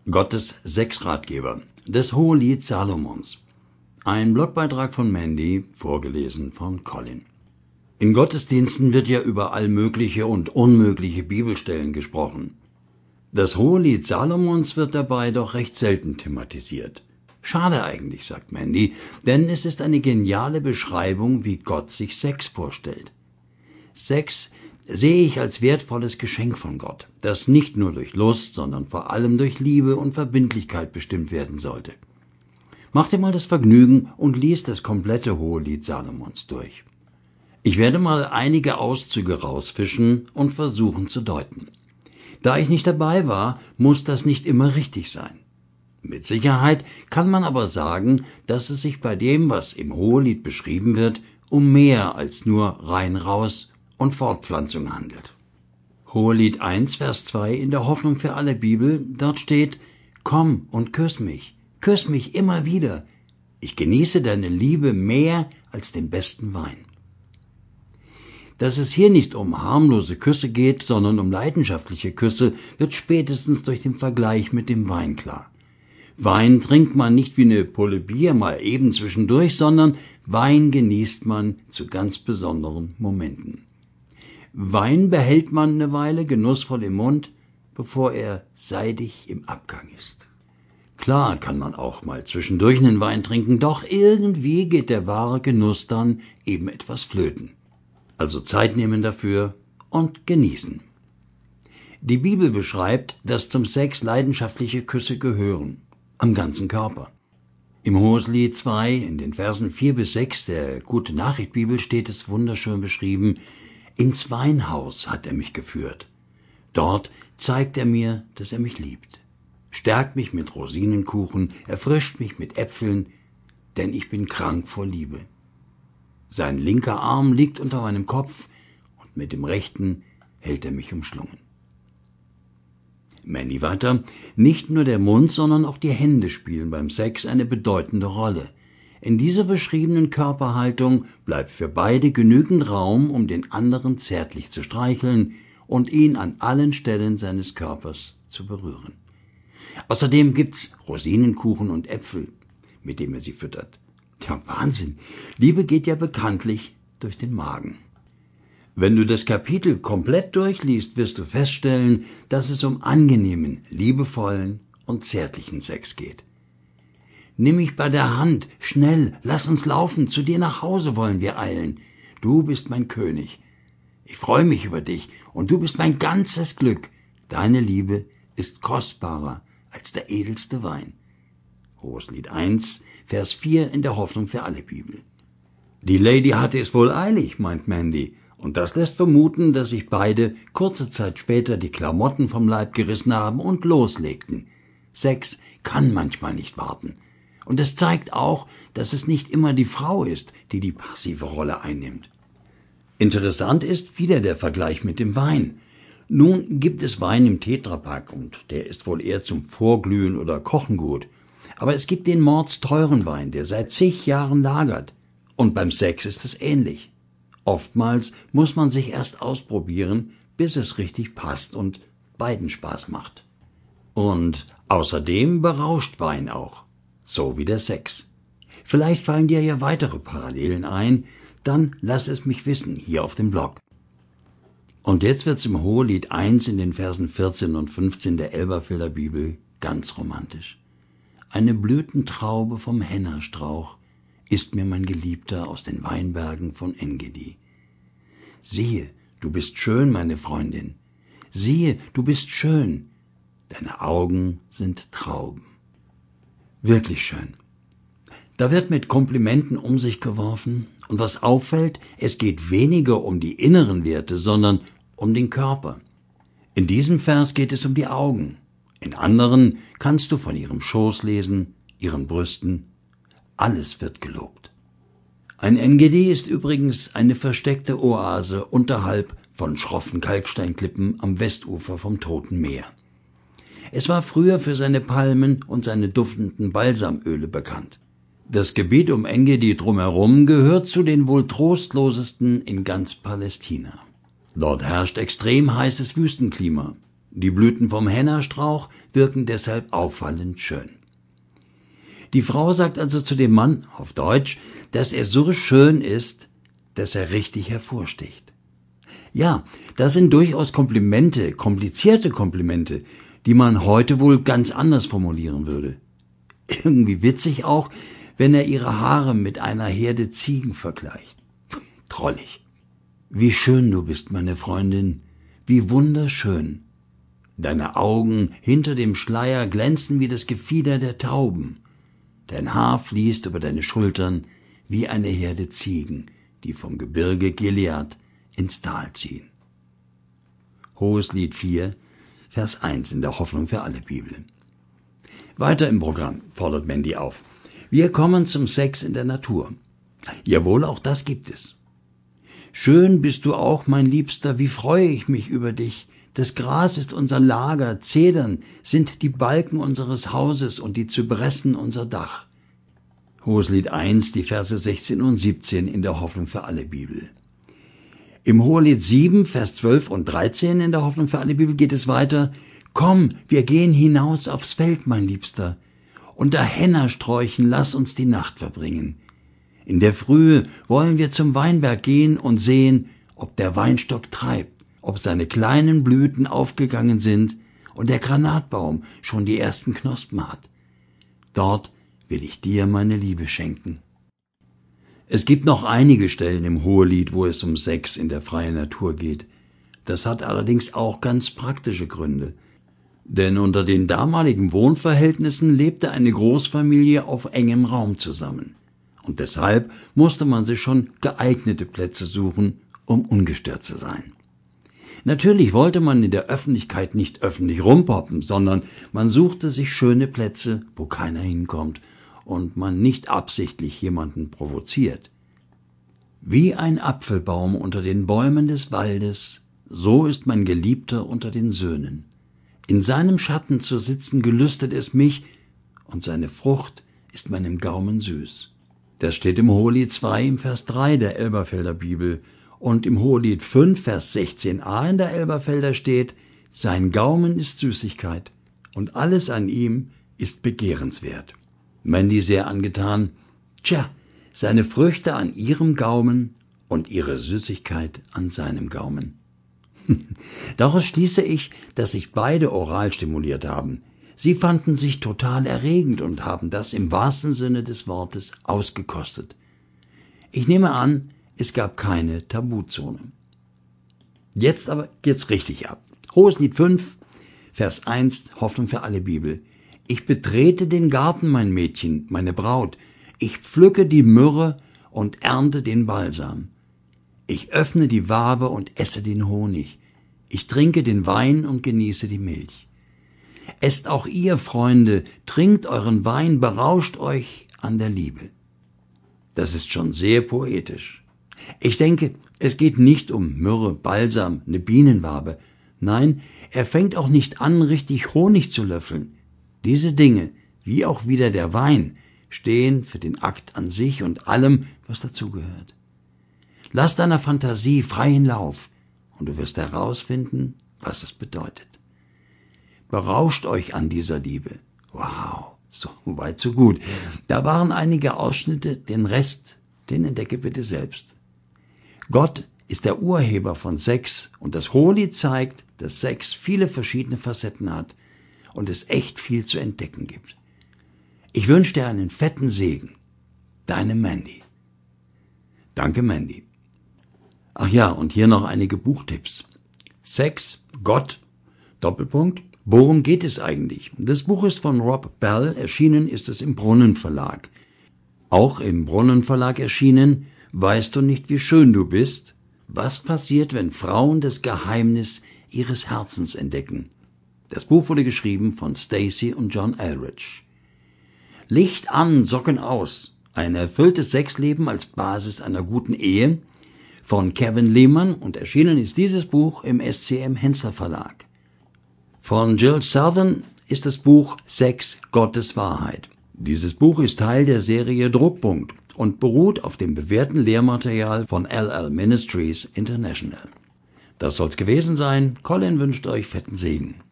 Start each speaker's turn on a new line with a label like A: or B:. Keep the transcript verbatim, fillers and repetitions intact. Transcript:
A: Gottes sechs Ratgeber, das Hohelied Salomons. Ein Blogbeitrag von Mandy, vorgelesen von Colin. In Gottesdiensten wird ja über allmögliche und unmögliche Bibelstellen gesprochen. Das Hohelied Salomons wird dabei doch recht selten thematisiert. Schade eigentlich, sagt Mandy, denn es ist eine geniale Beschreibung, wie Gott sich Sex vorstellt. Sex sehe ich als wertvolles Geschenk von Gott, das nicht nur durch Lust, sondern vor allem durch Liebe und Verbindlichkeit bestimmt werden sollte. Mach dir mal das Vergnügen und lies das komplette Hohelied Salomons durch. Ich werde mal einige Auszüge rausfischen und versuchen zu deuten. Da ich nicht dabei war, muss das nicht immer richtig sein. Mit Sicherheit kann man aber sagen, dass es sich bei dem, was im Hohelied beschrieben wird, um mehr als nur rein raus und Fortpflanzung handelt. Hohelied eins, Vers zwei in der Hoffnung für alle Bibel, dort steht: Komm und küss mich, küss mich immer wieder. Ich genieße deine Liebe mehr als den besten Wein. Dass es hier nicht um harmlose Küsse geht, sondern um leidenschaftliche Küsse, wird spätestens durch den Vergleich mit dem Wein klar. Wein trinkt man nicht wie eine Pulle Bier mal eben zwischendurch, sondern Wein genießt man zu ganz besonderen Momenten. Wein behält man eine Weile genussvoll im Mund, bevor er seidig im Abgang ist. Klar kann man auch mal zwischendurch einen Wein trinken, doch irgendwie geht der wahre Genuss dann eben etwas flöten. Also Zeit nehmen dafür und genießen. Die Bibel beschreibt, dass zum Sex leidenschaftliche Küsse gehören, am ganzen Körper. Im Hohelied zwei, in den Versen vier bis sechs der Gute-Nachricht-Bibel steht es wunderschön beschrieben: Ins Weinhaus hat er mich geführt. Dort zeigt er mir, dass er mich liebt. Stärkt mich mit Rosinenkuchen, erfrischt mich mit Äpfeln, denn ich bin krank vor Liebe. Sein linker Arm liegt unter meinem Kopf und mit dem rechten hält er mich umschlungen. Mandy weiter: Nicht nur der Mund, sondern auch die Hände spielen beim Sex eine bedeutende Rolle. In dieser beschriebenen Körperhaltung bleibt für beide genügend Raum, um den anderen zärtlich zu streicheln und ihn an allen Stellen seines Körpers zu berühren. Außerdem gibt's Rosinenkuchen und Äpfel, mit dem er sie füttert. Ja, Wahnsinn! Liebe geht ja bekanntlich durch den Magen. Wenn du das Kapitel komplett durchliest, wirst du feststellen, dass es um angenehmen, liebevollen und zärtlichen Sex geht. Nimm mich bei der Hand, schnell, lass uns laufen, zu dir nach Hause wollen wir eilen. Du bist mein König. Ich freue mich über dich und du bist mein ganzes Glück. Deine Liebe ist kostbarer als der edelste Wein. Hohelied eins, Vers vier in der Hoffnung für alle Bibel. Die Lady hatte es wohl eilig, meint Mandy, und das lässt vermuten, dass sich beide kurze Zeit später die Klamotten vom Leib gerissen haben und loslegten. Sex kann manchmal nicht warten. Und es zeigt auch, dass es nicht immer die Frau ist, die die passive Rolle einnimmt. Interessant ist wieder der Vergleich mit dem Wein. Nun gibt es Wein im Tetrapack und der ist wohl eher zum Vorglühen oder Kochen gut. Aber es gibt den mordsteuren Wein, der seit zig Jahren lagert. Und beim Sex ist es ähnlich. Oftmals muss man sich erst ausprobieren, bis es richtig passt und beiden Spaß macht. Und außerdem berauscht Wein auch. So wie der Sex. Vielleicht fallen dir ja weitere Parallelen ein, dann lass es mich wissen, hier auf dem Blog. Und jetzt wird's im Hohelied eins in den Versen vierzehn und fünfzehn der Elberfelder Bibel ganz romantisch. Eine Blütentraube vom Hennastrauch ist mir mein Geliebter aus den Weinbergen von Engedi. Siehe, du bist schön, meine Freundin. Siehe, du bist schön. Deine Augen sind Trauben. Wirklich schön. Da wird mit Komplimenten um sich geworfen und was auffällt, es geht weniger um die inneren Werte, sondern um den Körper. In diesem Vers geht es um die Augen. In anderen kannst du von ihrem Schoß lesen, ihren Brüsten. Alles wird gelobt. Ein Engedi ist übrigens eine versteckte Oase unterhalb von schroffen Kalksteinklippen am Westufer vom Toten Meer. Es war früher für seine Palmen und seine duftenden Balsamöle bekannt. Das Gebiet um Engedi drumherum gehört zu den wohl trostlosesten in ganz Palästina. Dort herrscht extrem heißes Wüstenklima. Die Blüten vom Hennastrauch wirken deshalb auffallend schön. Die Frau sagt also zu dem Mann, auf Deutsch, dass er so schön ist, dass er richtig hervorsticht. Ja, das sind durchaus Komplimente, komplizierte Komplimente, die man heute wohl ganz anders formulieren würde. Irgendwie witzig auch, wenn er ihre Haare mit einer Herde Ziegen vergleicht. Drollig. Wie schön du bist, meine Freundin, wie wunderschön. Deine Augen hinter dem Schleier glänzen wie das Gefieder der Tauben. Dein Haar fließt über deine Schultern wie eine Herde Ziegen, die vom Gebirge Gilead ins Tal ziehen. Hoheslied vier, Vers eins in der Hoffnung für alle Bibel. Weiter im Programm fordert Mandy auf. Wir kommen zum Sex in der Natur. Jawohl, auch das gibt es. Schön bist du auch, mein Liebster, wie freue ich mich über dich. Das Gras ist unser Lager, Zedern sind die Balken unseres Hauses und die Zypressen unser Dach. Hoheslied eins, die Verse sechzehn und siebzehn in der Hoffnung für alle Bibel. Im Hohelied sieben, Vers zwölf und dreizehn in der Hoffnung für alle Bibel geht es weiter. Komm, wir gehen hinaus aufs Feld, mein Liebster. Unter Hennersträuchen lass uns die Nacht verbringen. In der Frühe wollen wir zum Weinberg gehen und sehen, ob der Weinstock treibt, ob seine kleinen Blüten aufgegangen sind und der Granatbaum schon die ersten Knospen hat. Dort will ich dir meine Liebe schenken. Es gibt noch einige Stellen im Hohelied, wo es um Sex in der freien Natur geht. Das hat allerdings auch ganz praktische Gründe. Denn unter den damaligen Wohnverhältnissen lebte eine Großfamilie auf engem Raum zusammen. Und deshalb musste man sich schon geeignete Plätze suchen, um ungestört zu sein. Natürlich wollte man in der Öffentlichkeit nicht öffentlich rumpoppen, sondern man suchte sich schöne Plätze, wo keiner hinkommt und man nicht absichtlich jemanden provoziert. Wie ein Apfelbaum unter den Bäumen des Waldes, so ist mein Geliebter unter den Söhnen. In seinem Schatten zu sitzen gelüstet es mich, und seine Frucht ist meinem Gaumen süß. Das steht im Hohelied zwei im Vers drei der Elberfelder Bibel, und im Hohelied fünf, Vers sechzehn a in der Elberfelder steht, sein Gaumen ist Süßigkeit und alles an ihm ist begehrenswert. Mandy sehr angetan, tja, seine Früchte an ihrem Gaumen und ihre Süßigkeit an seinem Gaumen. Daraus schließe ich, dass sich beide oral stimuliert haben. Sie fanden sich total erregend und haben das im wahrsten Sinne des Wortes ausgekostet. Ich nehme an, es gab keine Tabuzone. Jetzt aber geht's richtig ab. Hoheslied fünf, Vers eins, Hoffnung für alle Bibel. Ich betrete den Garten, mein Mädchen, meine Braut. Ich pflücke die Myrrhe und ernte den Balsam. Ich öffne die Wabe und esse den Honig. Ich trinke den Wein und genieße die Milch. Esst auch ihr, Freunde, trinkt euren Wein, berauscht euch an der Liebe. Das ist schon sehr poetisch. Ich denke, es geht nicht um Myrrhe, Balsam, eine Bienenwabe. Nein, er fängt auch nicht an, richtig Honig zu löffeln. Diese Dinge, wie auch wieder der Wein, stehen für den Akt an sich und allem, was dazugehört. Lass deiner Fantasie freien Lauf und du wirst herausfinden, was es bedeutet. Berauscht euch an dieser Liebe. Wow, so weit, so gut. Da waren einige Ausschnitte, den Rest, den entdecke bitte selbst. Gott ist der Urheber von Sex und das Hohelied zeigt, dass Sex viele verschiedene Facetten hat und es echt viel zu entdecken gibt. Ich wünsche dir einen fetten Segen. Deine Mandy. Danke, Mandy. Ach ja, und hier noch einige Buchtipps. Sex, Gott, Doppelpunkt, worum geht es eigentlich? Das Buch ist von Rob Bell, erschienen ist es im Brunnen Verlag. Auch im Brunnen Verlag erschienen, Weißt du nicht, wie schön du bist? Was passiert, wenn Frauen das Geheimnis ihres Herzens entdecken? Das Buch wurde geschrieben von Stacy und John Eldridge. Licht an, Socken aus. Ein erfülltes Sexleben als Basis einer guten Ehe von Kevin Lehman und erschienen ist dieses Buch im S C M Hensler Verlag. Von Jill Southern ist das Buch Sex, Gottes Wahrheit. Dieses Buch ist Teil der Serie Druckpunkt und beruht auf dem bewährten Lehrmaterial von L L Ministries International. Das soll's gewesen sein. Colin wünscht euch fetten Segen.